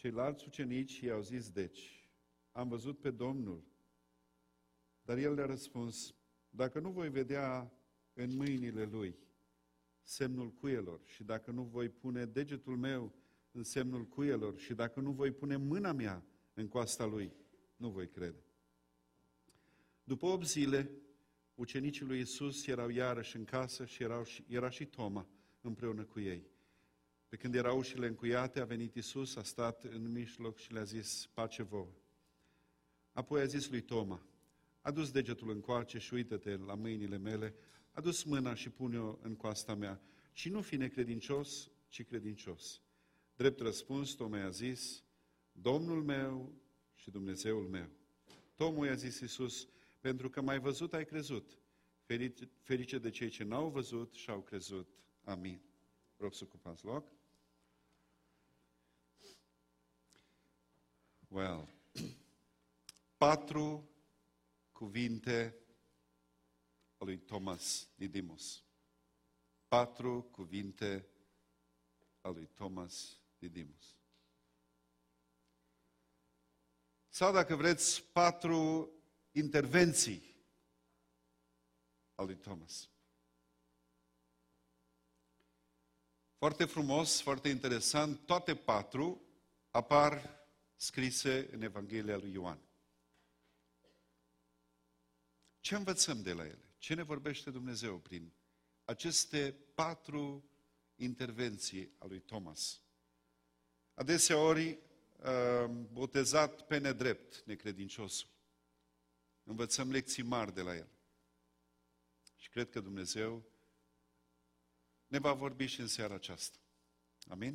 Ceilalți ucenici i-au zis deci, am văzut pe Domnul. Dar el le-a răspuns, dacă nu voi vedea în mâinile lui semnul cuielor și dacă nu voi pune degetul meu în semnul cuielor și dacă nu voi pune mâna mea în coasta lui, nu voi crede. După 8 zile, ucenicii lui Iisus erau iarăși în casă și era și Toma împreună cu ei. Pe când erau ușile încuiate, a venit Iisus, a stat în mijloc și le-a zis, pace vouă. Apoi a zis lui Toma, adu-ți degetul încoace și uită-te la mâinile mele, adu-ți mâna și pune-o în coasta mea și nu fi necredincios, ci credincios. Drept răspuns, Toma i-a zis, Domnul meu și Dumnezeul meu. Toma i-a zis Iisus, pentru că m-ai văzut, ai crezut. Ferice de cei ce n-au văzut și au crezut. Amin. Rog să ocupați loc. Well, 4 cuvinte a lui Thomas Didymus. 4 cuvinte a lui Thomas Didymus. Sau, dacă vreți, 4 intervenții a lui Thomas. Foarte frumos, foarte interesant, toate 4 apar scrise în Evanghelia lui Ioan. Ce învățăm de la ele? Ce ne vorbește Dumnezeu prin aceste 4 intervenții a lui Thomas? Adeseori botezat pe nedrept necredinciosul. Învățăm lecții mari de la el. Și cred că Dumnezeu ne va vorbi și în seara aceasta. Amin?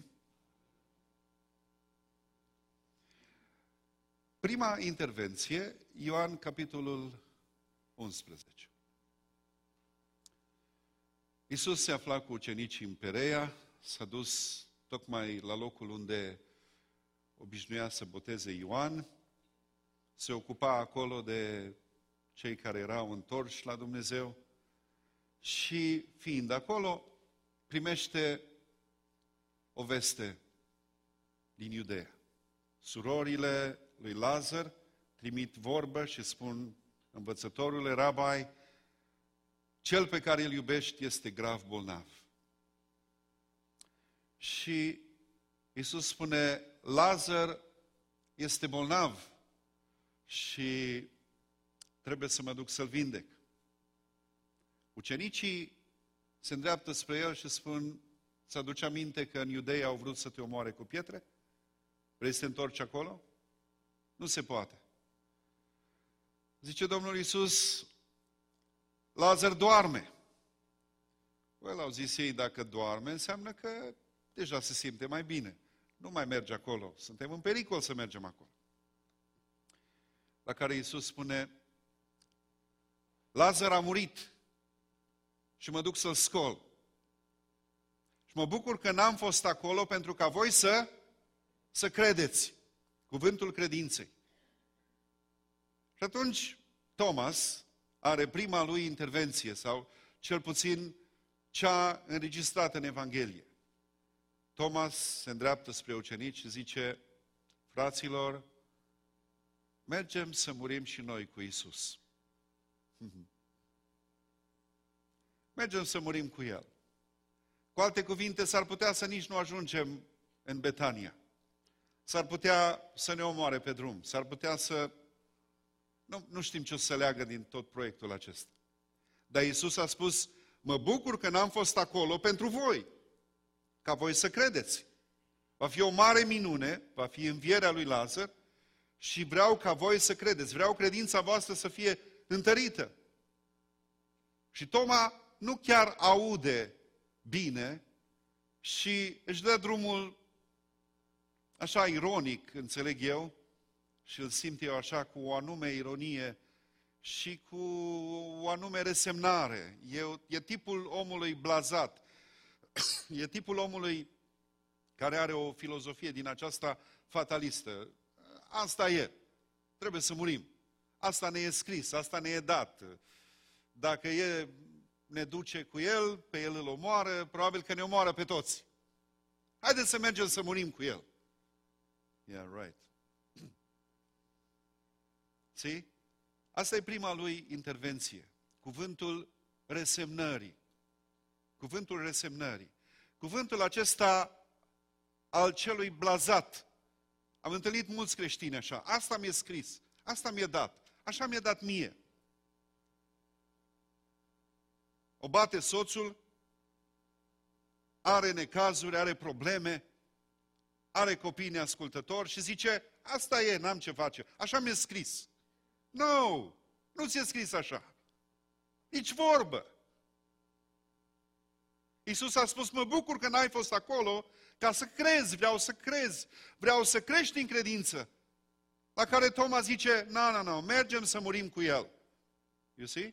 Prima intervenție, Ioan, capitolul 11. Iisus se afla cu ucenicii în Perea, s-a dus tocmai la locul unde obișnuia să boteze Ioan, se ocupa acolo de cei care erau întorși la Dumnezeu și, fiind acolo, primește o veste din Iudeea. Surorile lui Lazar trimit vorbă și spun, învățătorule, rabai, cel pe care îl iubești este grav bolnav. Și Iisus spune, Lazar este bolnav și trebuie să mă duc să-l vindec. Ucenicii se îndreaptă spre el și spun, ți aduce aminte că în Iudeea au vrut să te omoare cu pietre? Vrei să te întorci acolo? Nu se poate. Zice Domnul Iisus, Lazar doarme. Păi au zis ei, dacă doarme, înseamnă că deja se simte mai bine. Nu mai merge acolo. Suntem în pericol să mergem acolo. La care Iisus spune, Lazar a murit și mă duc să-l scol. Și mă bucur că n-am fost acolo pentru ca voi să credeți. Cuvântul credinței. Și atunci Thomas are prima lui intervenție, sau cel puțin cea înregistrată în Evanghelie. Thomas se îndreaptă spre ucenici și zice, fraților, mergem să murim și noi cu Iisus. Mergem să murim cu El. Cu alte cuvinte, s-ar putea să nici nu ajungem în Betania. S-ar putea să ne omoare pe drum. S-ar putea să... Nu știm ce o să leagă din tot proiectul acesta. Dar Iisus a spus, mă bucur că n-am fost acolo pentru voi, ca voi să credeți. Va fi o mare minune, va fi învierea lui Lazar și vreau ca voi să credeți. Vreau credința voastră să fie întărită. Și Toma nu chiar aude bine și își dă drumul așa ironic, înțeleg eu, și îl simt eu așa cu o anume ironie și cu o anume resemnare. E tipul omului blazat. E tipul omului care are o filozofie din aceasta fatalistă. Asta e. Trebuie să murim. Asta ne e scris, asta ne e dat. Dacă ne duce cu el, pe el îl omoară, probabil că ne omoară pe toți. Haideți să mergem să murim cu el. Yeah, right. See? Asta e prima lui intervenție. Cuvântul resemnării. Cuvântul resemnării. Cuvântul acesta al celui blazat. Am întâlnit mulți creștini așa. Asta mi-e scris. Asta mi-e dat. Așa mi-e dat mie. O bate soțul, are necazuri, are probleme, are copii neascultători și zice, asta e, n-am ce face. Așa mi-e scris. Nu, nu ți-e scris așa. Nici vorbă. Iisus a spus, mă bucur că n-ai fost acolo ca să crezi, vreau să crești în credință. La care Toma zice, nu, mergem să murim cu el. You see?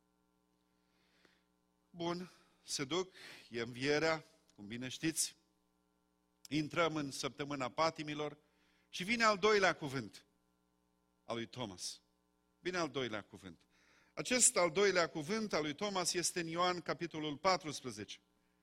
Bun, se duc, e învierea, cum bine știți. Intrăm în săptămâna patimilor și vine al doilea cuvânt al lui Thomas. Vine al doilea cuvânt. Acest al doilea cuvânt al lui Thomas este în Ioan, capitolul 14.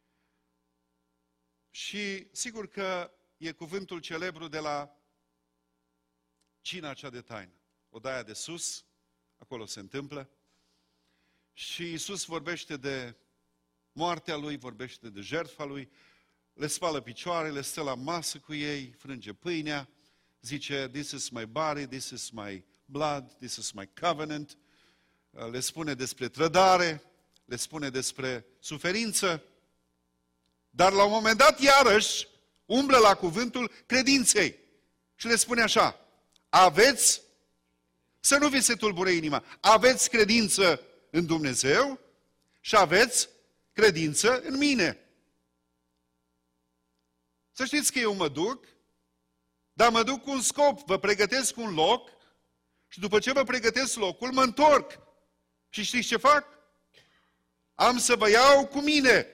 Și sigur că e cuvântul celebru de la cina cea de taină. Odaia de sus, acolo se întâmplă. Și Iisus vorbește de moartea lui, vorbește de jertfa lui, le spală picioarele, stă la masă cu ei, frânge pâinea, zice, this is my body, this is my blood, this is my covenant. Le spune despre trădare, le spune despre suferință, dar la un moment dat, iarăși, umblă la cuvântul credinței și le spune așa, aveți, să nu vi se tulbure inima, aveți credință în Dumnezeu și aveți credință în mine. Să știți că eu mă duc, dar mă duc cu un scop, vă pregătesc un loc și după ce vă pregătesc locul, mă întorc. Și știți ce fac? Am să vă iau cu mine.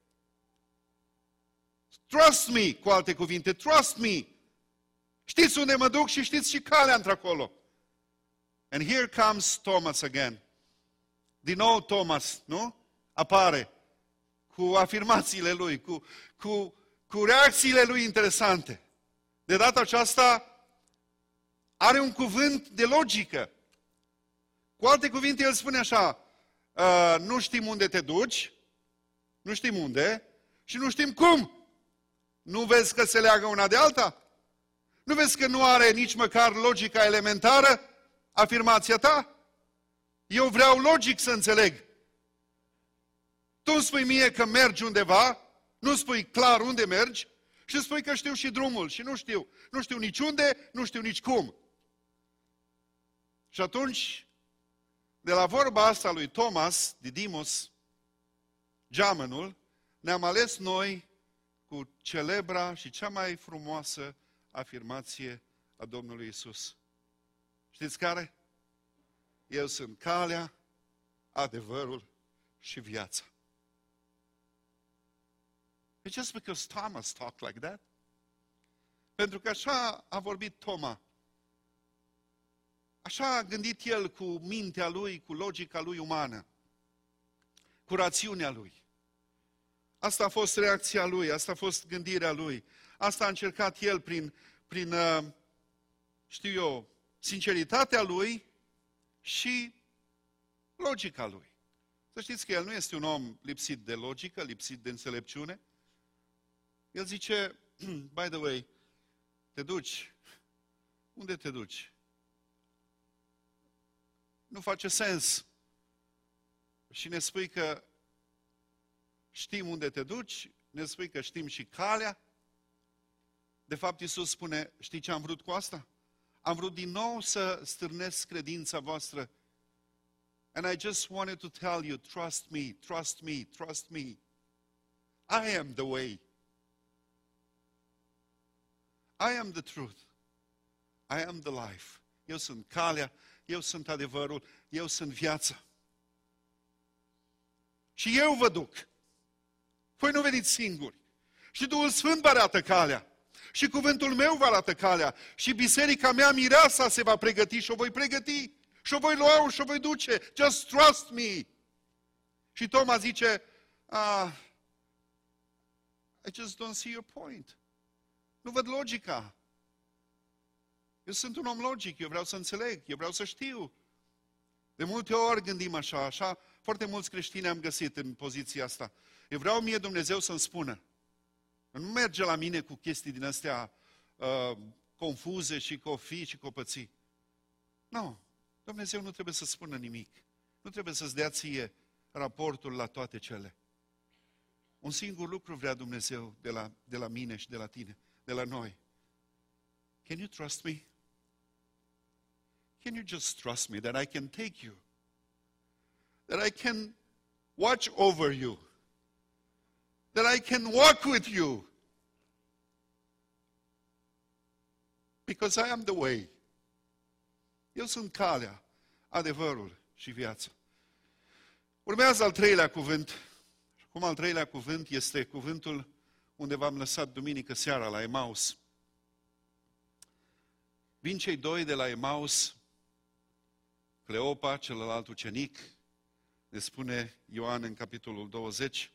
Trust me, cu alte cuvinte, trust me. Știți unde mă duc și știți și calea într-acolo. And here comes Thomas again. Din nou Thomas, nu? Apare cu afirmațiile lui, cu reacțiile lui interesante. De data aceasta are un cuvânt de logică. Cu alte cuvinte, el spune așa, nu știm unde te duci, nu știm unde și nu știm cum. Nu vezi că se leagă una de alta? Nu vezi că nu are nici măcar logica elementară afirmația ta? Eu vreau logic să înțeleg. Tu îmi spui mie că mergi undeva, nu spui clar unde mergi și spui că știu și drumul și nu știu. Nu știu nici unde, nu știu nici cum. Și atunci, de la vorba asta lui Thomas, Didimus, geamănul, ne-am ales noi cu celebra și cea mai frumoasă afirmație a Domnului Isus. Știți care? Eu sunt calea, adevărul și viața. It's just because Thomas talked like that. Pentru că așa a vorbit Toma. Așa a gândit el cu mintea lui, cu logica lui umană, cu rațiunea lui. Asta a fost reacția lui, asta a fost gândirea lui. Asta a încercat el prin știu eu, sinceritatea lui și logica lui. Să știți că el nu este un om lipsit de logică, lipsit de înțelepciune. El zice, by the way, te duci? Unde te duci? Nu face sens. Și ne spui că știm unde te duci, ne spui că știm și calea. De fapt, Iisus spune, știi ce am vrut cu asta? Am vrut din nou să stârnesc credința voastră. And I just wanted to tell you, trust me, trust me, trust me. I am the way. I am the truth. I am the life. Eu sunt calea, eu sunt adevărul, eu sunt viața. Și eu vă duc. Voi nu veniți singuri. Și Duhul Sfânt vă arată calea. Și cuvântul meu vă arată calea. Și biserica mea, mireasa, se va pregăti și o voi pregăti. Și o voi lua și o voi duce. Just trust me. Și Toma zice, I just don't see your point. Nu văd logica. Eu sunt un om logic, eu vreau să înțeleg, eu vreau să știu. De multe ori gândim așa, foarte mulți creștini am găsit în poziția asta. Eu vreau mie Dumnezeu să-mi spună. Nu merge la mine cu chestii din astea confuze și cofii și copății. Nu, Dumnezeu nu trebuie să spună nimic. Nu trebuie să-ți dea ție raportul la toate cele. Un singur lucru vrea Dumnezeu de la mine și de la tine, de la noi. Can you trust me? Can you just trust me that I can take you? That I can watch over you? That I can walk with you? Because I am the way. Eu sunt calea, adevărul și viața. Urmează al treilea cuvânt. Cum al treilea cuvânt este cuvântul unde v-am lăsat duminică seara la Emaus. Vin cei doi de la Emaus, Cleopa, celălalt ucenic, ne spune Ioan în capitolul 20.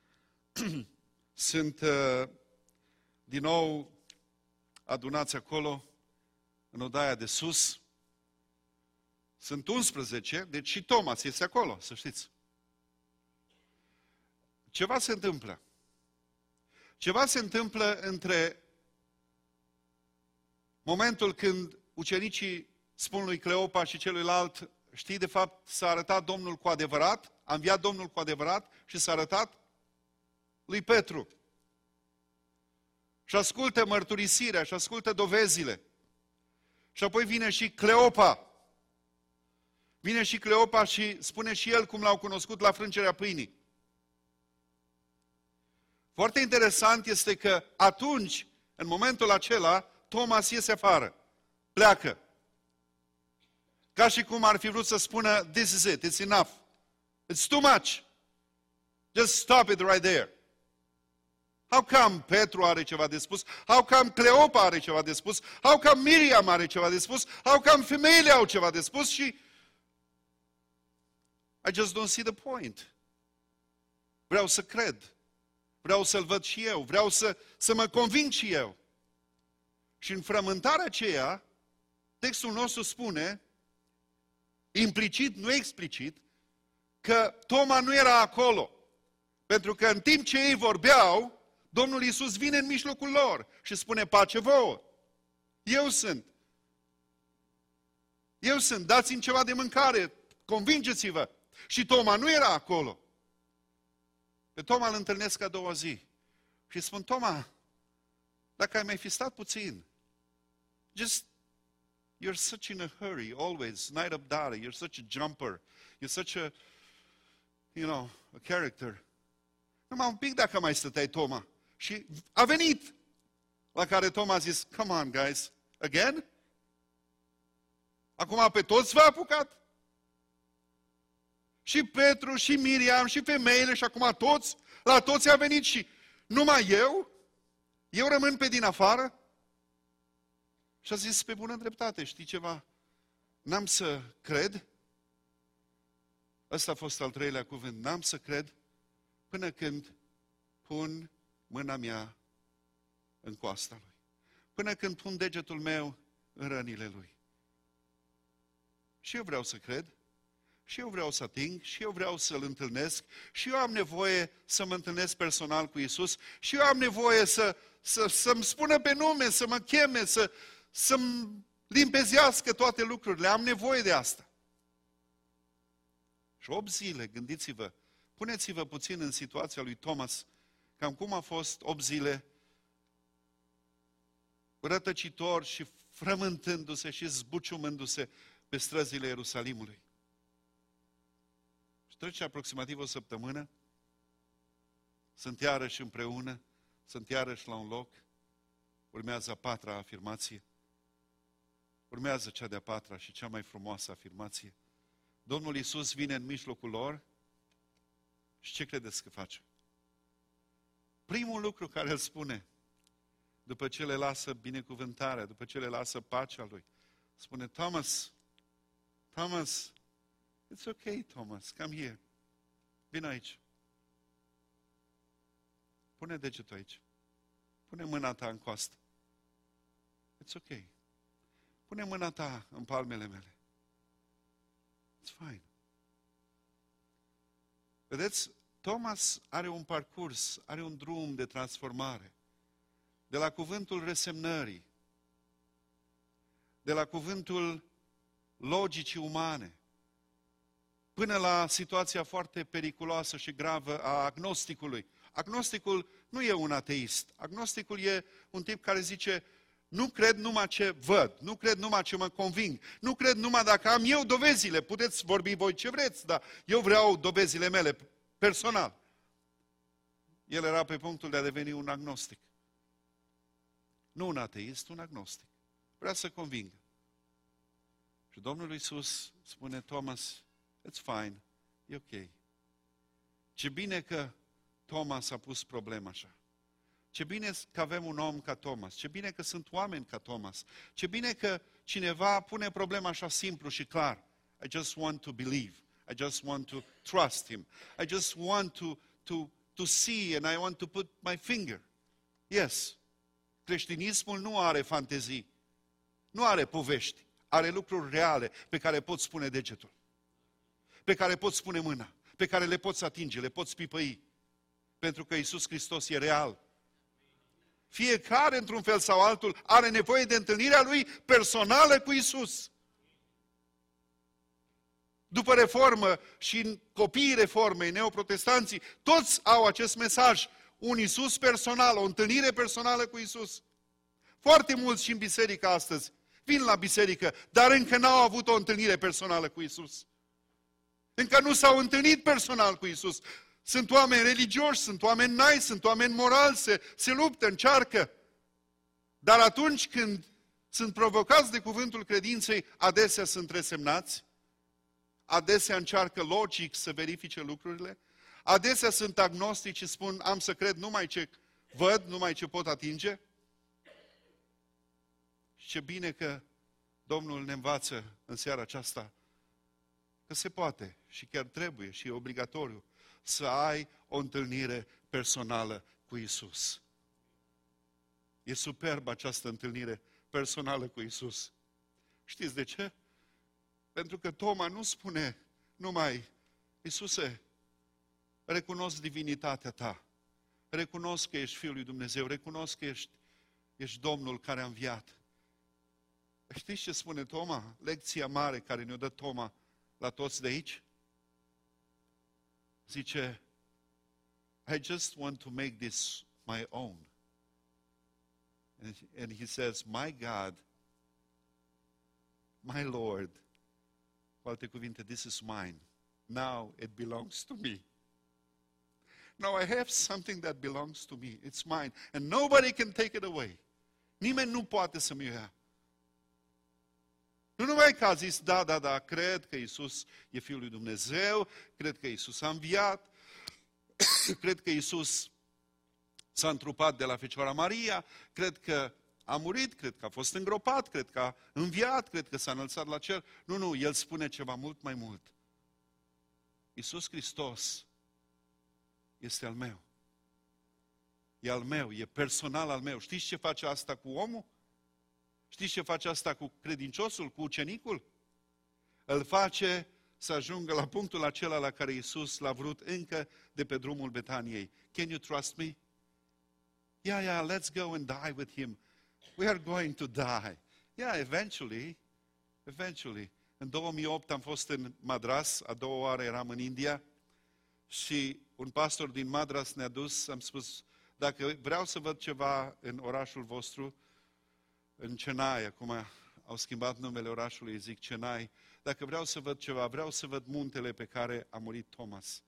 Sunt din nou adunați acolo, în odaia de sus. Sunt 11, deci și Thomas este acolo, să știți. Ceva se întâmplă. Ceva se întâmplă între momentul când ucenicii spun lui Cleopa și celuilalt, știi, de fapt s-a arătat Domnul cu adevărat, a înviat Domnul cu adevărat și s-a arătat lui Petru. Și ascultă mărturisirea și ascultă dovezile. Și apoi vine și Cleopa. Vine și Cleopa și spune și el cum l-au cunoscut la frângerea pâinii. Foarte interesant este că atunci, în momentul acela, Thomas iese afară, pleacă. Ca și cum ar fi vrut să spună, this is it, it's enough, it's too much, just stop it right there. How come Petru are ceva de spus? How come Cleopa are ceva de spus? How come Miriam are ceva de spus? How come femeile au ceva de spus? Și I just don't see the point. Vreau să cred. Vreau să-l văd și eu. Vreau să mă conving și eu. Și în frământarea aceea, textul nostru spune, implicit, nu explicit, că Toma nu era acolo. Pentru că în timp ce ei vorbeau, Domnul Iisus vine în mijlocul lor și spune, pace vouă. Eu sunt, dați-mi ceva de mâncare, convingeți-vă. Și Toma nu era acolo. Pe Toma îl întâlnesc a doua zi și spun, Toma, dacă ai mai fi stat puțin, you're such in a hurry, always, n-ai răbdare, you're such a jumper, you're such a, a character. Numai un pic dacă mai stăteai, Toma. Și a venit, la care Toma a zis, come on, guys, again? Acum pe toți v-a apucat? Și Petru, și Miriam, și femeile, și acum toți, la toți a venit și numai eu? Eu rămân pe din afară? Și a zis, pe bună dreptate, știi ceva? N-am să cred, ăsta a fost al treilea cuvânt, n-am să cred până când pun mâna mea în coasta lui. Până când pun degetul meu în rănile lui. Și eu vreau să cred, și eu vreau să ating, și eu vreau să-L întâlnesc, și eu am nevoie să mă întâlnesc personal cu Iisus, și eu am nevoie să-mi spună pe nume, să mă cheme, să-mi limpezească toate lucrurile. Am nevoie de asta. Și 8 zile, gândiți-vă, puneți-vă puțin în situația lui Thomas, cam cum a fost 8 zile rătăcitor și frământându-se și zbuciumându-se pe străzile Ierusalimului. Și trece aproximativ o săptămână, sunt iarăși împreună, sunt iarăși la un loc, urmează a patra afirmație, urmează cea de-a patra și cea mai frumoasă afirmație. Domnul Iisus vine în mijlocul lor și ce credeți că face? Primul lucru care îl spune, după ce le lasă binecuvântarea, după ce le lasă pacea lui, spune, Thomas, it's okay, Thomas, come here, vino aici. Pune degetul aici. Pune mâna ta în coastă. It's okay. pune mâna ta în palmele mele. It's fine. Vedeți, Thomas are un parcurs, are un drum de transformare. De la cuvântul resemnării, de la cuvântul logicii umane, până la situația foarte periculoasă și gravă a agnosticului. Agnosticul nu e un ateist. Agnosticul e un tip care zice, nu cred numai ce văd, nu cred numai ce mă conving, nu cred numai dacă am eu dovezile, puteți vorbi voi ce vreți, dar eu vreau dovezile mele personal. El era pe punctul de a deveni un agnostic. Nu un ateist, un agnostic. Vrea să convingă. Și Domnul Iisus spune, Thomas, it's fine, e ok. Ce bine că Thomas a pus problema așa. Ce bine că avem un om ca Thomas. Ce bine că sunt oameni ca Thomas. Ce bine că cineva pune problema așa simplu și clar. I just want to believe. I just want to trust him. I just want to see and I want to put my finger. Yes. Creștinismul nu are fantezii. Nu are povești. Are lucruri reale pe care poți spune degetul. Pe care poți spune mâna. Pe care le poți atinge, le poți pipăi. Pentru că Iisus Hristos e real. Fiecare, într-un fel sau altul, are nevoie de întâlnirea lui personală cu Iisus. După reformă și copiii reformei, neoprotestanții, toți au acest mesaj. Un Iisus personal, o întâlnire personală cu Iisus. Foarte mulți și în biserică astăzi vin la biserică, dar încă n-au avut o întâlnire personală cu Iisus. Încă nu s-au întâlnit personal cu Iisus. Sunt oameni religioși, sunt oameni nice, sunt oameni morali, se luptă, încearcă. Dar atunci când sunt provocați de cuvântul credinței, adesea sunt resemnați, adesea încearcă logic să verifice lucrurile, adesea sunt agnostici și spun, am să cred numai ce văd, numai ce pot atinge. Și ce bine că Domnul ne învață în seara aceasta că se poate și chiar trebuie și e obligatoriu să ai o întâlnire personală cu Iisus. E superbă această întâlnire personală cu Iisus. Știți de ce? Pentru că Toma nu spune numai, Iisuse, recunosc divinitatea ta, recunosc că ești Fiul lui Dumnezeu, recunosc că ești Domnul care a înviat. Știți ce spune Toma? Lecția mare care ne-o dă Toma la toți de aici? Zice, I just want to make this my own. And he says, my God, my Lord, cu alte cuvinte, this is mine. Now it belongs to me. Now I have something that belongs to me. It's mine. And nobody can take it away. Nimeni nu poate să-mi ia. Nu numai că a zis, da, cred că Iisus e Fiul lui Dumnezeu, cred că Iisus a înviat, cred că Iisus s-a întrupat de la Fecioara Maria, cred că a murit, cred că a fost îngropat, cred că a înviat, cred că s-a înălțat la cer. Nu, El spune ceva mult mai mult. Iisus Hristos este al meu. E al meu, e personal al meu. Știți ce face asta cu omul? Știți ce face asta cu credinciosul, cu ucenicul? Îl face să ajungă la punctul acela la care Iisus l-a vrut încă de pe drumul Betaniei. Can you trust me? Yeah, let's go and die with him. We are going to die. Yeah, eventually. În 2008 am fost în Madras, a doua oară eram în India și un pastor din Madras ne-a dus, am spus, dacă vreau să văd ceva în orașul vostru, în Chennai, acum au schimbat numele orașului, zic Chennai, dacă vreau să văd ceva, vreau să văd muntele pe care a murit Thomas.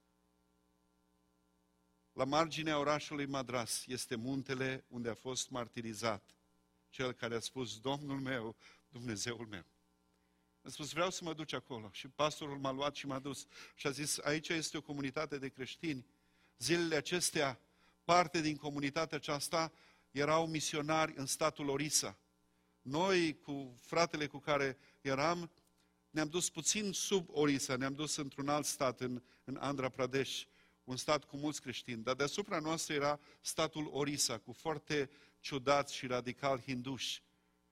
La marginea orașului Madras este muntele unde a fost martirizat cel care a spus, Domnul meu, Dumnezeul meu. A spus, vreau să mă duci acolo. Și pastorul m-a luat și m-a dus. Și a zis, aici este o comunitate de creștini. Zilele acestea, parte din comunitatea aceasta erau misionari în statul Orissa. Noi, cu fratele cu care eram, ne-am dus puțin sub Orissa, ne-am dus într-un alt stat, în Andhra Pradesh, un stat cu mulți creștini. Dar deasupra noastră era statul Orissa, cu foarte ciudați și radical hinduși.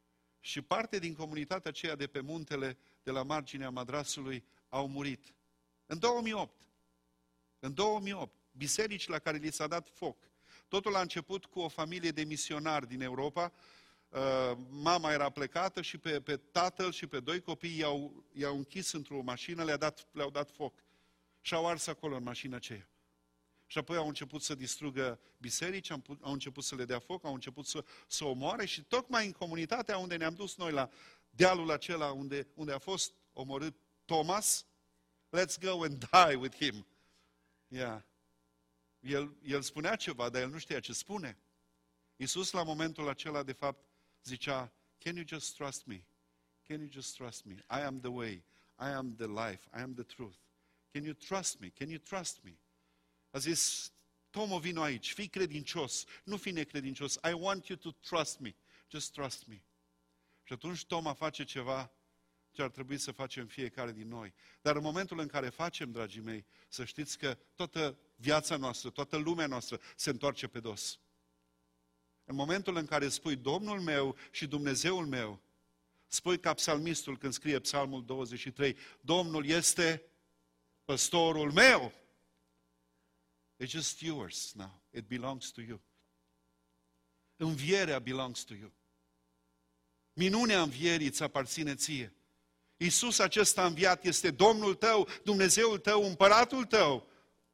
Și parte din comunitatea aceea de pe muntele de la marginea madrasului au murit. În 2008. În 2008. Biserici la care li s-a dat foc. Totul a început cu o familie de misionari din Europa. Mama era plecată și pe tatăl și pe doi copii i-au închis într-o mașină, le-au dat foc. Și au ars acolo în mașina aceea. Și apoi au început să distrugă biserici, au început să le dea foc, au început să omoare și tocmai în comunitatea unde ne-am dus noi, la dealul acela unde a fost omorât Thomas, let's go and die with him. Yeah. El spunea ceva, dar el nu știa ce spune. Iisus la momentul acela, de fapt, zicea, can you just trust me? Can you just trust me? I am the way, I am the life, I am the truth. Can you trust me? Can you trust me? A zis, Tomo, vino aici, fii credincios, nu fi necredincios. I want you to trust me. Just trust me. Și atunci Toma face ceva ce ar trebui să facem fiecare din noi. Dar în momentul în care facem, dragii mei, să știți că toată viața noastră, toată lumea noastră se întoarce pe dos. În momentul în care spui Domnul meu și Dumnezeul meu, spui ca psalmistul când scrie Psalmul 23, Domnul este păstorul meu. It's just yours now. It belongs to you. Învierea belongs to you. Minunea învierii îți aparține ție. Iisus acesta înviat este Domnul tău, Dumnezeul tău, împăratul tău.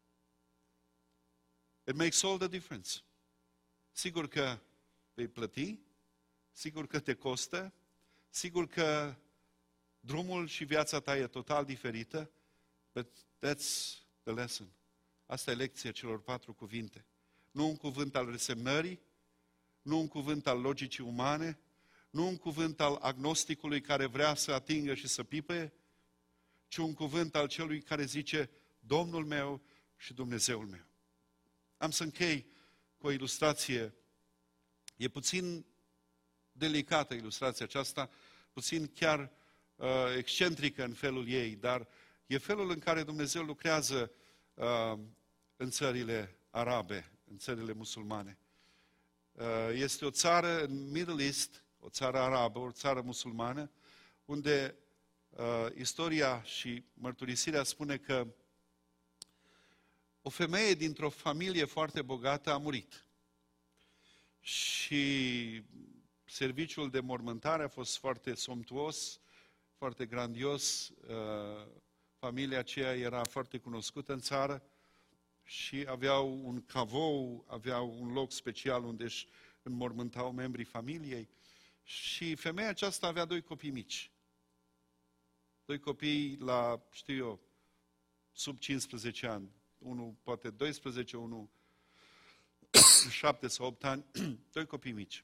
It makes all the difference. Sigur că vei plăti, sigur că te costă, sigur că drumul și viața ta e total diferită, but that's the lesson. Asta e lecția celor 4 cuvinte. Nu un cuvânt al resemnării, nu un cuvânt al logicii umane, nu un cuvânt al agnosticului care vrea să atingă și să pipe, ci un cuvânt al celui care zice Domnul meu și Dumnezeul meu. Am să închei cu o ilustrație. E puțin delicată ilustrația aceasta, puțin chiar excentrică în felul ei, dar e felul în care Dumnezeu lucrează în țările arabe, în țările musulmane. Este o țară în Middle East, o țară arabă, o țară musulmană, unde istoria și mărturisirea spune că o femeie dintr-o familie foarte bogată a murit. Și serviciul de mormântare a fost foarte somptuos, foarte grandios. Familia aceea era foarte cunoscută în țară și aveau un cavou, aveau un loc special unde își înmormântau membrii familiei. Și femeia aceasta avea 2 copii mici. 2 copii la, știu eu, sub 15 ani. Unul poate 12, unul 7 sau 8 ani. 2 copii mici.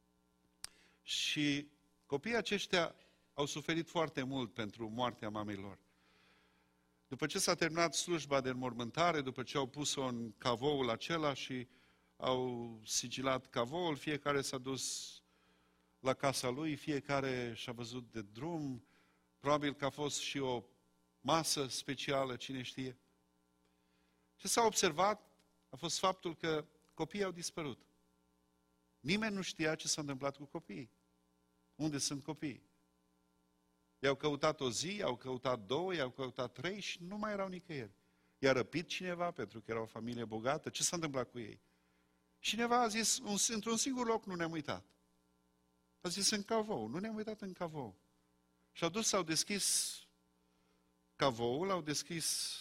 Și copiii aceștia au suferit foarte mult pentru moartea mamei lor. După ce s-a terminat slujba de înmormântare, după ce au pus-o în cavoul acela și au sigilat cavoul, fiecare s-a dus la casa lui, fiecare și-a văzut de drum, probabil că a fost și o masă specială, cine știe. Ce s-a observat a fost faptul că copiii au dispărut. Nimeni nu știa ce s-a întâmplat cu copiii. Unde sunt copiii? I-au căutat o zi, i-au căutat 2, i-au căutat 3 și nu mai erau nicăieri. I-a răpit cineva pentru că era o familie bogată. Ce s-a întâmplat cu ei? Cineva a zis, într-un singur loc nu ne-am uitat. A zis în cavou, nu ne-am uitat în cavou. Și au dus, s-au deschis cavoul, au deschis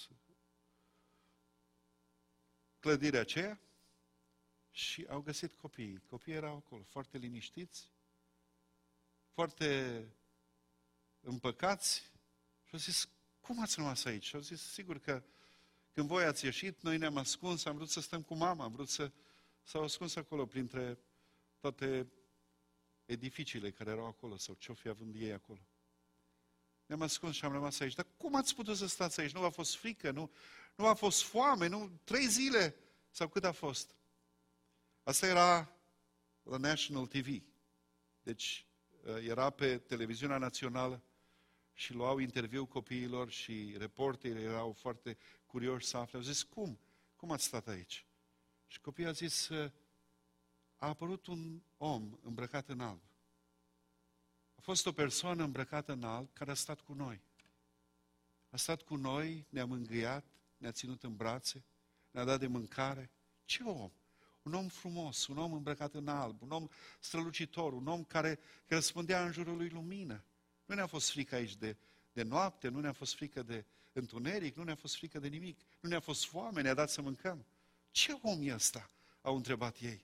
clădirea aceea și au găsit copiii. Copiii erau acolo, foarte liniștiți, foarte împăcați și au zis, cum ați rămas aici? Și au zis, sigur că când voi ați ieșit, noi ne-am ascuns, am vrut să stăm cu mama, am vrut să... S-au ascuns acolo printre toate edificiile care erau acolo sau ce-o fi având ei acolo. Ne-am ascuns și am rămas aici. Dar cum ați putut să stați aici? Nu v-a fost frică? Nu a fost foame? Nu? 3 zile? Sau cât a fost? Asta era la National TV. Deci era pe televiziunea națională și luau interviu copiilor și reporterii erau foarte curioși să afle. Au zis, cum? Cum ați stat aici? Și copiii au zis, a apărut un om îmbrăcat în alb. fost o persoană îmbrăcată în alb care a stat cu noi. A stat cu noi, ne-a mângâiat, ne-a ținut în brațe, ne-a dat de mâncare. Ce om! Un om frumos, un om îmbrăcat în alb, un om strălucitor, un om care răspundea în jurul lui lumină. Nu ne-a fost frică aici de noapte, nu ne-a fost frică de întuneric, nu ne-a fost frică de nimic, nu ne-a fost foame, ne-a dat să mâncăm. Ce om e ăsta? Au întrebat ei.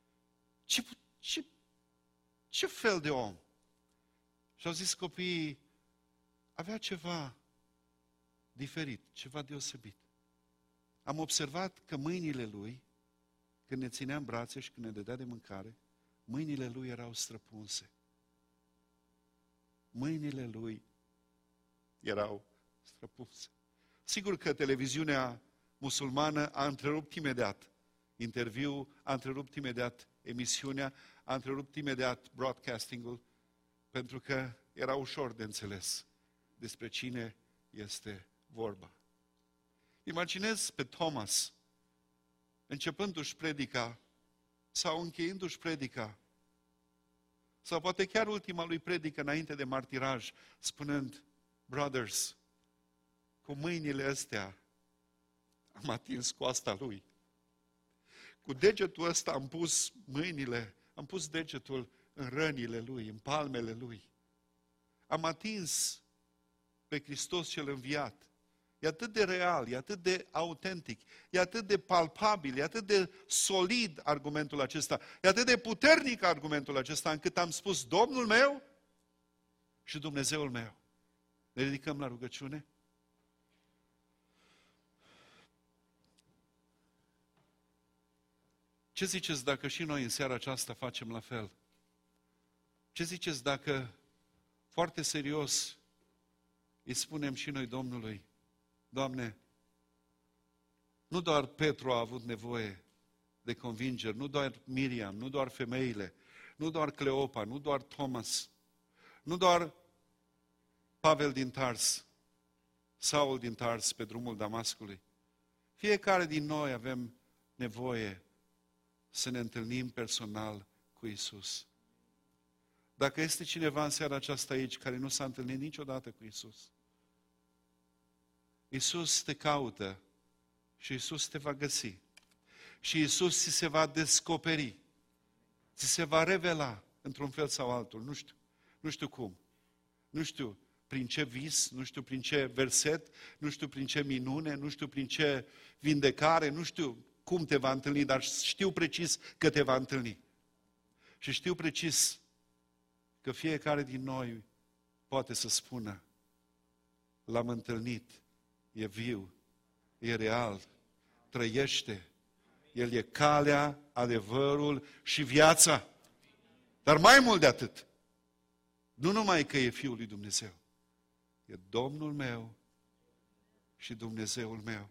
Ce fel de om? Și au zis copiii, avea ceva diferit, ceva deosebit. Am observat că mâinile lui, când ne ținea în brațe și când ne dădea de mâncare, mâinile lui erau străpunse. Mâinile lui erau străpunse. Sigur că televiziunea musulmană a întrerupt imediat interviul, a întrerupt imediat emisiunea, a întrerupt imediat broadcasting-ul, pentru că era ușor de înțeles despre cine este vorba. Imaginez pe Thomas, începându-și predica sau încheiindu-și predica, sau poate chiar ultima lui predică înainte de martiraj, spunând, brothers, cu mâinile astea am atins coasta lui. Cu degetul ăsta am pus mâinile, am pus degetul în rănile lui, în palmele lui. Am atins pe Hristos cel înviat. E atât de real, e atât de autentic, e atât de palpabil, e atât de solid argumentul acesta, e atât de puternic argumentul acesta, încât am spus, Domnul meu și Dumnezeul meu. Ne ridicăm la rugăciune? Ce ziceți dacă și noi în seara aceasta facem la fel? Ce ziceți dacă foarte serios îi spunem și noi Domnului, Doamne, nu doar Petru a avut nevoie de convingeri, nu doar Miriam, nu doar femeile, nu doar Cleopa, nu doar Thomas, nu doar Pavel din Tars, Saul din Tars pe drumul Damascului. Fiecare din noi avem nevoie să ne întâlnim personal cu Isus. Dacă este cineva în seara aceasta aici care nu s-a întâlnit niciodată cu Isus, Isus te caută și Isus te va găsi. Și Isus ți se va descoperi, ți se va revela într-un fel sau altul. Nu știu cum. Nu știu prin ce vis, nu știu prin ce verset, nu știu prin ce minune, nu știu prin ce vindecare, nu știu cum te va întâlni, dar știu precis că te va întâlni. Și știu precis că fiecare din noi poate să spună, l-am întâlnit, e viu, e real, trăiește, El e calea, adevărul și viața. Dar mai mult de atât, nu numai că e Fiul lui Dumnezeu, e Domnul meu și Dumnezeul meu.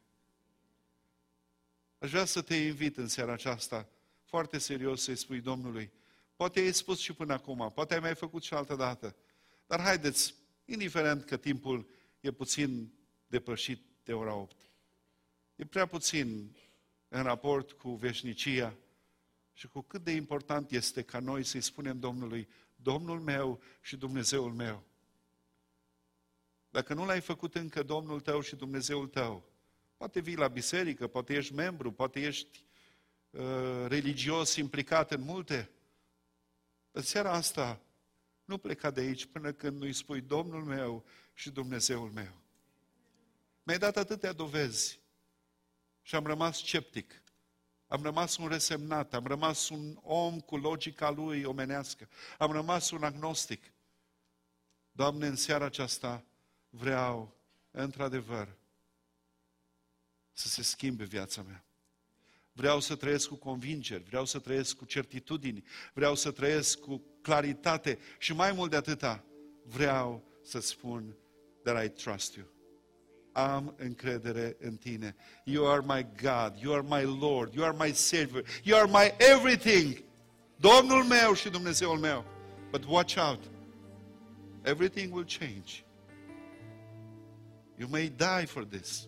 Aș vrea să te invit în seara aceasta, foarte serios, să-i spui Domnului, poate ai spus și până acum, poate ai mai făcut și altă dată, dar haideți, indiferent că timpul e puțin depășit de ora 8. E prea puțin în raport cu veșnicia și cu cât de important este ca noi să-i spunem Domnului, Domnul meu și Dumnezeul meu. Dacă nu l-ai făcut încă Domnul tău și Dumnezeul tău, poate vii la biserică, poate ești membru, poate ești religios implicat în multe. În seara asta, nu pleca de aici până când nu-i spui Domnul meu și Dumnezeul meu. Mi-ai dat atâtea dovezi și am rămas sceptic. Am rămas un resemnat, am rămas un om cu logica lui omenească. Am rămas un agnostic. Doamne, în seara aceasta vreau, într-adevăr, să se schimbe viața mea. Vreau să trăiesc cu convingeri, vreau să trăiesc cu certitudini, vreau să trăiesc cu claritate și mai mult de atâta, vreau să spun that I trust you. Am încredere în tine. You are my God, you are my Lord, you are my Savior, you are my everything. Domnul meu și Dumnezeul meu. But watch out. Everything will change. You may die for this.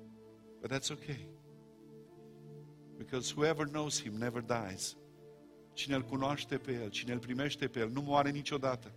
But that's okay. Because whoever knows Him never dies. Cine îl cunoaște pe El, cine îl primește pe El, nu moare niciodată.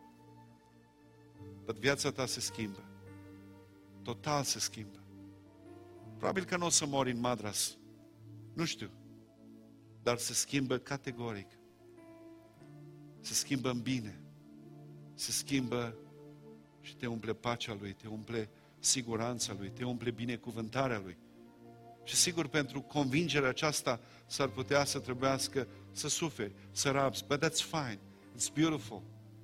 Dar viața ta se schimbă. Total se schimbă. Probabil că nu o să mori în Madras. Nu știu. Dar se schimbă categoric. Se schimbă în bine. Se schimbă și te umple pacea Lui, te umple siguranța Lui, te umple binecuvântarea Lui. Și sigur, pentru convingerea aceasta s-ar putea să trebuiască să suferi, să rabzi. But that's fine. It's beautiful.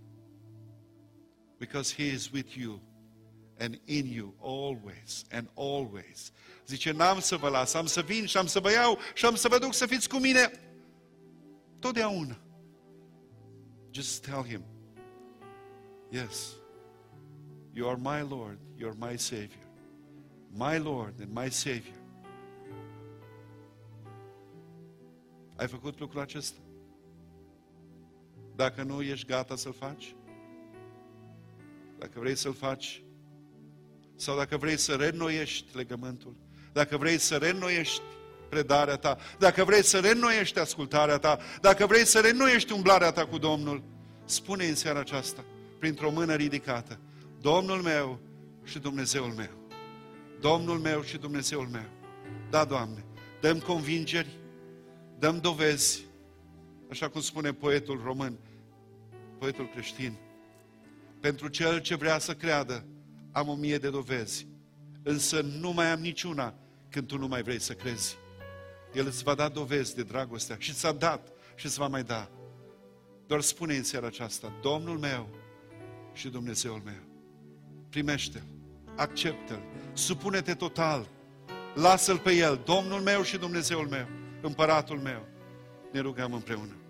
Because He is with you and in you always and always. Zice, n-am să vă las, am să vin și am să vă iau și am să vă duc să fiți cu mine totdeauna. Just tell Him, yes, you are my Lord, you are my Savior. My Lord and my Savior. Ai făcut lucrul acesta? Dacă nu, ești gata să-l faci? Dacă vrei să-l faci, sau dacă vrei să reînnoiești legământul, dacă vrei să reînnoiești predarea ta, dacă vrei să reînnoiești ascultarea ta, dacă vrei să reînnoiești umblarea ta cu Domnul, spune în seara aceasta, printr-o mână ridicată, Domnul meu și Dumnezeul meu. Domnul meu și Dumnezeul meu. Da, Doamne, dăm convingeri, dăm dovezi, așa cum spune poetul român, poetul creștin. Pentru cel ce vrea să creadă, am 1000 de dovezi, însă nu mai am niciuna când tu nu mai vrei să crezi. El îți va da dovezi de dragostea și ți-a dat și îți va mai da. Doar spune în seara aceasta, Domnul meu și Dumnezeul meu. Primește-L, acceptă-L, supune-te total, lasă-L pe El, Domnul meu și Dumnezeul meu, Împăratul meu. Ne rugăm împreună.